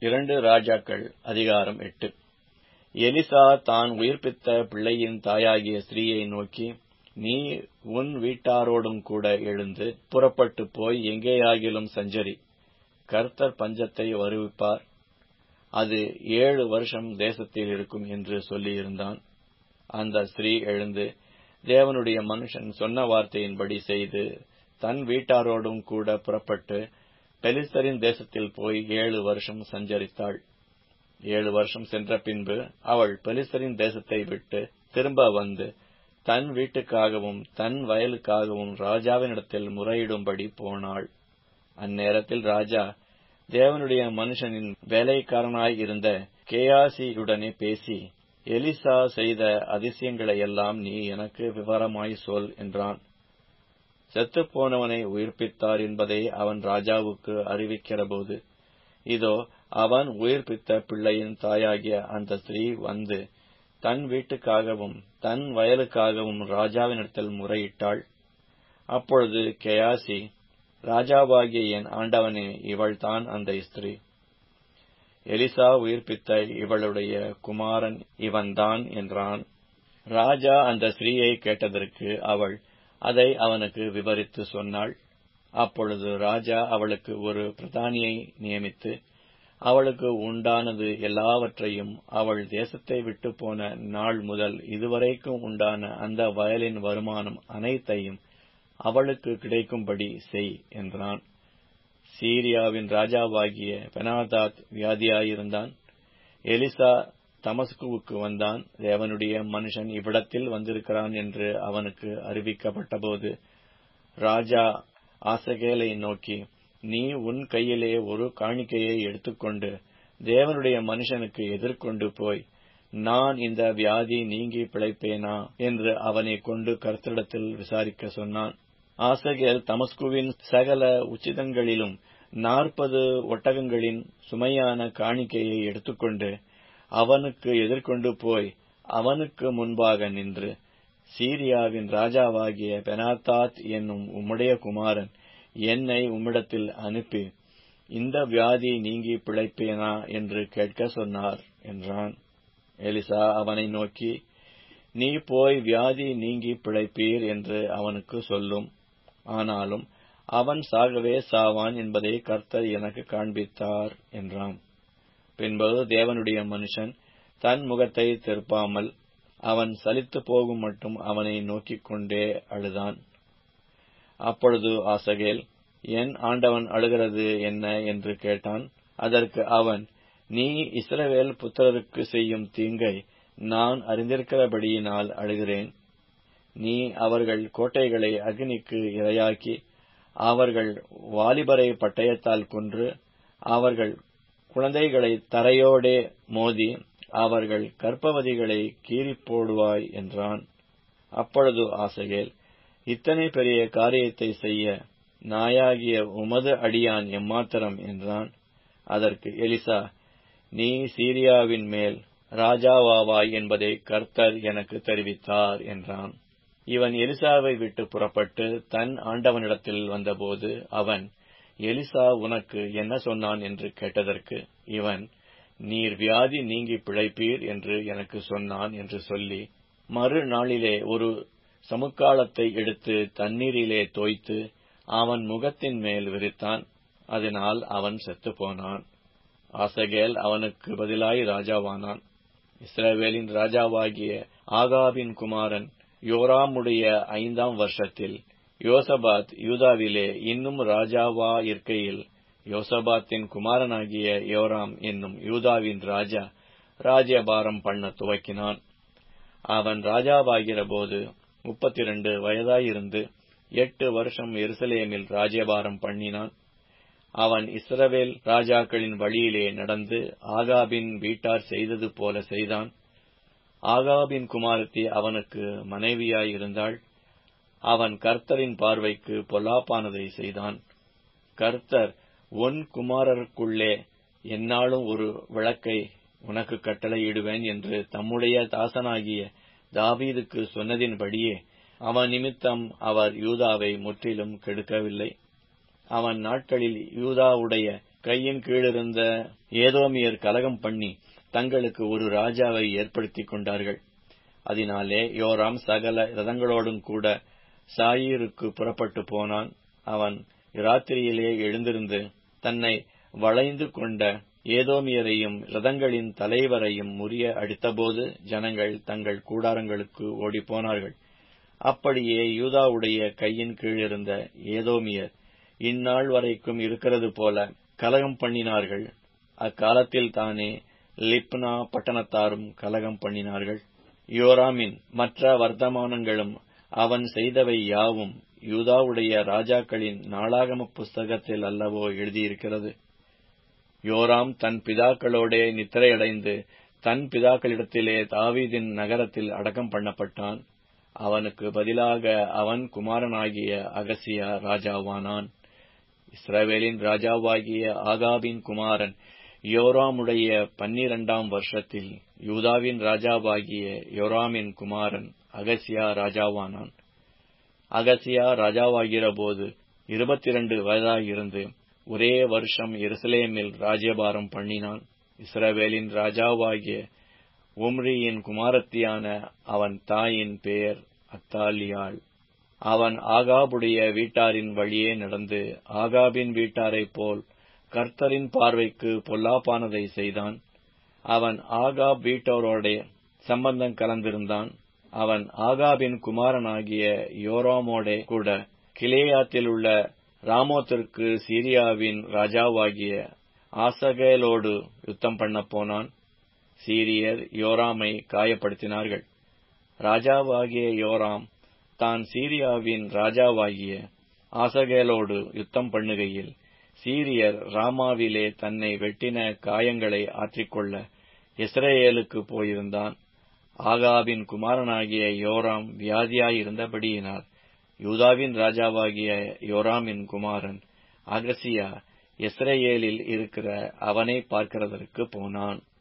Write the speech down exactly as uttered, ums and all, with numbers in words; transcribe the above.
இரண்டு ராஜாக்கள் அதிகாரம் எட்டு. எலிசா தான் உயிர்ப்பித்த பிள்ளையின் தாயாகிய ஸ்திரீயை நோக்கி, நீ உன் வீட்டாரோடும் கூட எழுந்து புறப்பட்டு போய் எங்கேயாகிலும் சஞ்சரி, கர்த்தர் பஞ்சத்தை வருவிப்பார், அது ஏழு வருஷம் தேசத்தில் இருக்கும் என்று சொல்லியிருந்தான். அந்த ஸ்திரீ எழுந்து தேவனுடைய மனுஷன் சொன்ன வார்த்தையின்படி செய்து தன் வீட்டாரோடும் கூட புறப்பட்டு பெலிஸ்தரின் தேசத்தில் போய் ஏழு வருஷம் சஞ்சரித்தாள். ஏழு வருஷம் சென்ற பின்பு அவள் பெலிஸ்தரின் தேசத்தை விட்டு திரும்ப வந்து தன் வீட்டுக்காகவும் தன் வயலுக்காகவும் ராஜாவினிடத்தில் முறையிடும்படி போனாள். அந்நேரத்தில் ராஜா தேவனுடைய மனுஷனின் வேலைக்காரனாய் இருந்த கேயாசியுடனே பேசி, எலிசா செய்த அதிசயங்களையெல்லாம் நீ எனக்கு விவரமாய் சொல் என்றான். செத்துப்போனவனை உயிர்ப்பித்தார் என்பதை அவன் ராஜாவுக்கு அறிவிக்கிறபோது, இதோ அவன் உயிர்ப்பித்த பிள்ளையின் தாயாகிய அந்த ஸ்திரீ வந்து தன் வீட்டுக்காகவும் தன் வயலுக்காகவும் ராஜாவினிடத்தில் முறையிட்டாள். அப்பொழுது கேயாசி, ராஜாவாகிய என் ஆண்டவனே, இவள் தான் அந்த ஸ்திரீ. எலிசா உயிர்ப்பித்த இவளுடைய குமாரன் இவன்தான் என்றான். ராஜா அந்த ஸ்திரீயை கேட்டதற்கு அவள் அதை அவனுக்கு விவரித்து சொன்னாள். அப்பொழுது ராஜா அவளுக்கு ஒரு பிரதானியை நியமித்து அவளுக்கு உண்டானது எல்லாவற்றையும், அவள் தேசத்தை விட்டு போன நாள் முதல் இதுவரைக்கும் உண்டான அந்த வயலின் வருமானம் அனைத்தையும் அவளுக்கு கிடைக்கும்படி செய் என்றான். சீரியாவின் ராஜாவாகிய பெனாதாத் வியாதியாயிருந்தான். எலிசா தமஸ்குவுக்கு வந்தான். தேவனுடைய மனுஷன் இவ்விடத்தில் வந்திருக்கிறான் என்று அவனுக்கு அறிவிக்கப்பட்டபோது ராஜா ஆசகேலை நோக்கி, நீ உன் கையிலே ஒரு காணிக்கையை எடுத்துக்கொண்டு தேவனுடைய மனுஷனுக்கு எதிர்கொண்டு போய், நான் இந்த வியாதி நீங்கி பிழைப்பேனா என்று அவனை கொண்டு கர்த்தரிடத்தில் விசாரிக்க சொன்னான். ஆசகேல் தமஸ்குவின் சகல உச்சிதங்களிலும் நாற்பது ஒட்டகங்களின் சுமையான காணிக்கையை எடுத்துக்கொண்டு அவனுக்கு எதிர்கொண்டு போய் அவனுக்கு முன்பாக நின்று, சீரியாவின் ராஜாவாகிய பெனாதாத் என்னும் உம்முடைய குமாரன் என்னை உம்மிடத்தில் அனுப்பி இந்த வியாதி நீங்கி பிழைப்பேனா என்று கேட்க சொன்னார் என்றான். எலிசா அவனை நோக்கி, நீ போய் வியாதி நீங்கி பிழைப்பீர் என்று அவனுக்கு சொல்லும், ஆனாலும் அவன் சாகவே சாவான் என்பதை கர்த்தர் எனக்கு காண்பித்தார் என்றான். பின்பு தேவனுடைய மனுஷன் தன் முகத்தை திருப்பாமல் அவன் சலித்து போகும் மட்டும் அவனை நோக்கிக் கொண்டே அழுதான். அப்பொழுது ஆசகேல், என் ஆண்டவன் அழுகிறது என்ன என்று கேட்டான். அதற்கு அவன், நீ இஸ்ரவேல் புத்திரருக்கு செய்யும் தீங்கை நான் அறிந்திருக்கிறபடியினால் அழுகிறேன். நீ அவர்கள் கோட்டைகளை அக்னிக்கு இரையாக்கி அவர்கள் வாலிபரை பட்டயத்தால் கொன்று அவர்கள் குழந்தைகளை தரையோடே மோதி அவர்கள் கர்ப்பவதிகளை கீறிப் போடுவாய் என்றான். அப்பொழுது ஆசகேல், இத்தனை பெரிய காரியத்தை செய்ய நாயாகிய உமது அடியான் எம்மாத்திரம் என்றான். அதற்கு எலிசா, நீ சீரியாவின் மேல் ராஜாவாவாய் என்பதை கர்த்தர் எனக்கு தெரிவித்தார் என்றான். இவன் எலிசாவை விட்டு புறப்பட்டு தன் ஆண்டவனிடத்தில் வந்தபோது அவன், எலிசா உனக்கு என்ன சொன்னான் என்று கேட்டதற்கு இவன், நீர் வியாதி நீங்கி பிழைப்பீர் என்று எனக்கு சொன்னான் என்று சொல்லி, மறுநாளிலே ஒரு சமுக்காளத்தை எடுத்து தண்ணீரிலே தோய்த்து அவன் முகத்தின் மேல் விரித்தான். அதனால் அவன் செத்துப்போனான். ஆசகேல் அவனுக்கு பதிலாய் ராஜாவானான். இஸ்ரவேலின் ராஜாவாகிய ஆகாபின் குமாரன் யோராமுடைய ஐந்தாம் வருஷத்தில் யோசபாத் யூதாவிலே இன்னும் ராஜாவா இருக்கையில், யோசபாத்தின் குமாரனாகிய யோராம் என்னும் யூதாவின் ராஜா ராஜ்யபாரம் பண்ண துவக்கினான். அவன் ராஜாவாகிற போது முப்பத்தி இரண்டு வயதாயிருந்து எட்டு வருஷம் எருசலேமில் ராஜ்யபாரம் பண்ணினான். அவன் இஸ்ரவேல் ராஜாக்களின் வழியிலே நடந்து ஆகாபின் வீட்டார் செய்தது போல செய்தான். ஆகாபின் குமாரத்தி அவனுக்கு மனைவியாயிருந்தாள். அவன் கர்த்தரின் பார்வைக்கு பொல்லாப்பானதை செய்தான். கர்த்தர், உன் குமாரருக்குள்ளே எந்நாளும் ஒரு விளக்கை உனக்கு கட்டளையிடுவேன் என்று தம்முடைய தாசனாகிய தாவீதுக்கு சொன்னதின்படியே அவன் நிமித்தம் அவர் யூதாவை முற்றிலும் கெடுக்கவில்லை. அவன் நாட்களில் யூதாவுடைய கையின் கீழிருந்த ஏதோமியர் கலகம் பண்ணி தங்களுக்கு ஒரு ராஜாவை ஏற்படுத்திக் கொண்டார்கள். அதனாலே யோராம் சகல ரதங்களோடும் கூட சாயீருக்கு புறப்பட்டு போனான். அவன் இராத்திரியிலே எழுந்திருந்து தன்னை வளைந்து கொண்ட ஏதோமியரையும் ரதங்களின் தலைவரையும் முறிய அடித்தபோது ஜனங்கள் தங்கள் கூடாரங்களுக்கு ஓடிப்போனார்கள். அப்படியே யூதாவுடைய கையின் கீழிருந்த ஏதோமியர் இந்நாள் வரைக்கும் இருக்கிறது போல கலகம் பண்ணினார்கள். அக்காலத்தில் தானே லிப்னா பட்டணத்தாரும் கலகம் பண்ணினார்கள். யோராமின் மற்ற வர்த்தமானங்களும் அவன் செய்தவை யாவும் யூதாவுடைய ராஜாக்களின் நாளாகம புஸ்தகத்தில் அல்லவோ எழுதியிருக்கிறது. யோராம் தன் பிதாக்களோடே நித்திரையடைந்து தன் பிதாக்களிடத்திலே தாவீதின் நகரத்தில் அடக்கம் பண்ணப்பட்டான். அவனுக்கு பதிலாக அவன் குமாரனாகிய அகசியா ராஜாவானான். இஸ்ரவேலின் ராஜாவாகிய ஆகாபின் குமாரன் யோராமுடைய பன்னிரண்டாம் வருஷத்தில் யூதாவின் ராஜாவாகிய யோராமின் குமாரன் அகசியா ராஜாவானான். அகசியா ராஜாவாகிற போது இருபத்தி இரண்டு வயதாயிருந்து ஒரே வருஷம் எருசலேமில் ராஜ்யபாரம் பண்ணினான். இஸ்ரவேலின் ராஜாவாகிய உம்ரியின் குமாரத்தியான அவன் தாயின் பெயர் அத்தாலியாள். அவன் ஆகாபுடைய வீட்டாரின் வழியே நடந்து ஆகாபின் வீட்டாரைப் போல் கர்த்தரின் பார்வைக்கு பொல்லாப்பானதை செய்தான். அவன் ஆகாப் வீட்டோரோட சம்பந்தம் கலந்திருந்தான். அவன் ஆகாபின் குமாரனாகிய யோராமோடே கூட கிலேயாத்தில் உள்ள ராமோத்திற்கு சீரியாவின் ராஜாவாகிய ஆசகேலோடு யுத்தம் பண்ண போனான். சீரியர் யோராமை காயப்படுத்தினார்கள். ராஜாவாகிய யோராம் தான் சீரியாவின் ராஜாவாகிய ஆசகேலோடு யுத்தம் பண்ணுகையில் சீரியர் ராமாவிலே தன்னை வெட்டின காயங்களை ஆற்றிக்கொள்ள இஸ்ரேலுக்கு போயிருந்தான். ஆகாபின் குமாரனாகிய யோராம் வியாதியாயிருந்தபடியினால் யூதாவின் ராஜாவாகிய யோராமின் குமாரன் அகசியா இஸ்ரேலில் இருக்கிற அவனை பார்க்கிறதற்கு போனான்.